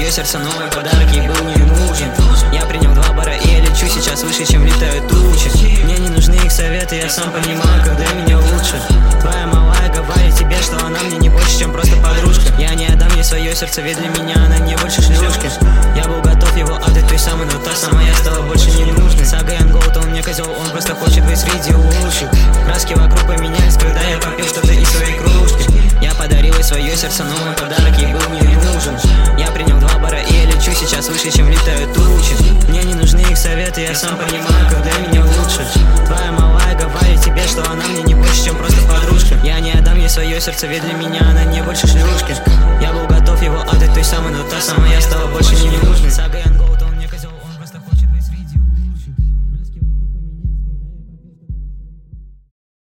свое сердце, но мой подарок ей был не нужен. Я принял 2 бара и я лечу сейчас выше, чем летают тучи. Мне не нужны их советы, я сам понимаю, когда меня лучше. Твоя малая говорит тебе, что она мне не больше, чем просто подружка. Я не отдам ей свое сердце, ведь для меня она не больше шлюшки. Я был готов его отдать той самой, но та самая стала больше не нужной. Сага Янгоут, он мне козел, он просто хочет быть среди лучших. Краски вокруг поменялись, когда я попил что-то из своей кружки. Я подарил ей свое сердце, но мой подарок ей был не нужен. Я принял 2 бара и я лечу сейчас выше, чем летают тучи. Мне не нужны их советы, я сам понимаю, когда меня лучше. Твоя малая говорит тебе, что она мне не больше, чем просто подружка. Я не отдам ей свое сердце, ведь для меня она не больше шлюшки. Я был готов его отдать той самой, но та самая стала больше не нужной. Сага